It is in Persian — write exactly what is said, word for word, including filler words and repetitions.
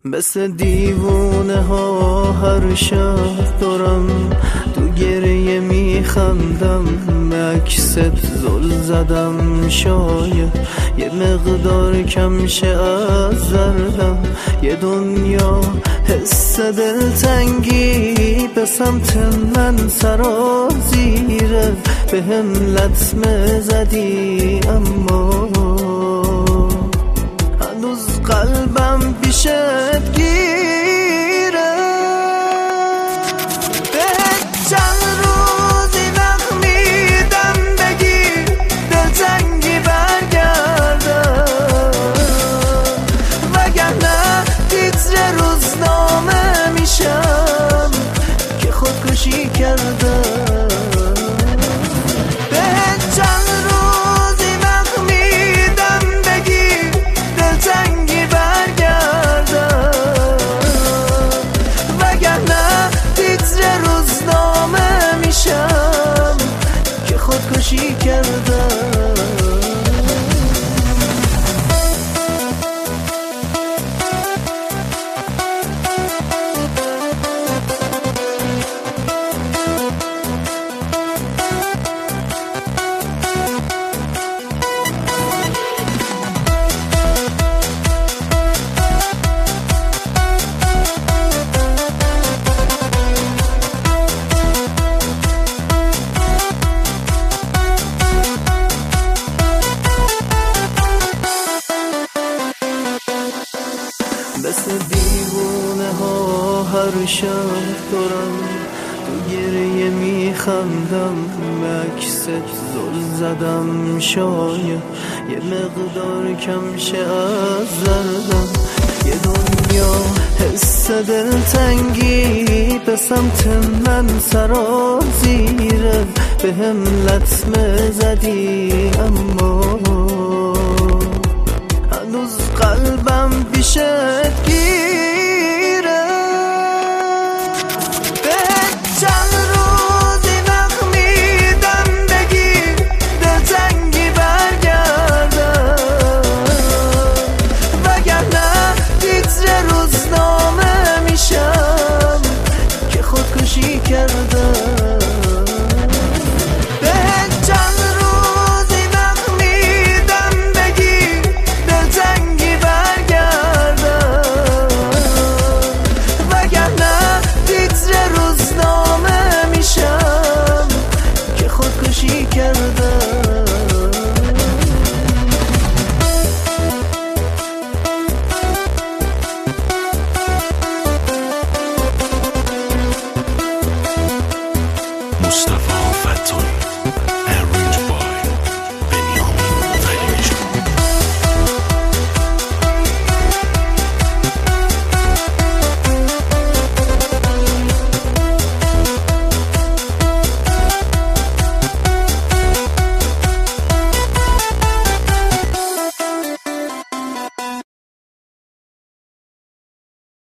مثل دیوونه ها هر شب دارم تو گریه میخندم، عکست زل زدم شاید یه مقدار کم شه از زردم. یه دنیا حس دلتنگی به سمت من سرازیره، به هم لطمه زدی اما هنوز قلبم پیشت گیره. بهت چند روزی وقت میدم بگی دلتنگی برگردم، وگرنه تیتر روزنامه میشم که خودکشی کردم. بهت چند روزی وقت میدم بگی دلتنگی برگردم، وگرنه تیتر روزنامه میشم که خودکشی کردم. مثل دیوونه ها هر شب دارم تو گریه میخندم، عکست زل زدم شاید یه مقدار کم شه از زردم. یه دنیا حس دلتنگی به سمت من سرازیره، به هم لطمه زدی اما هنوز قلبم پیشه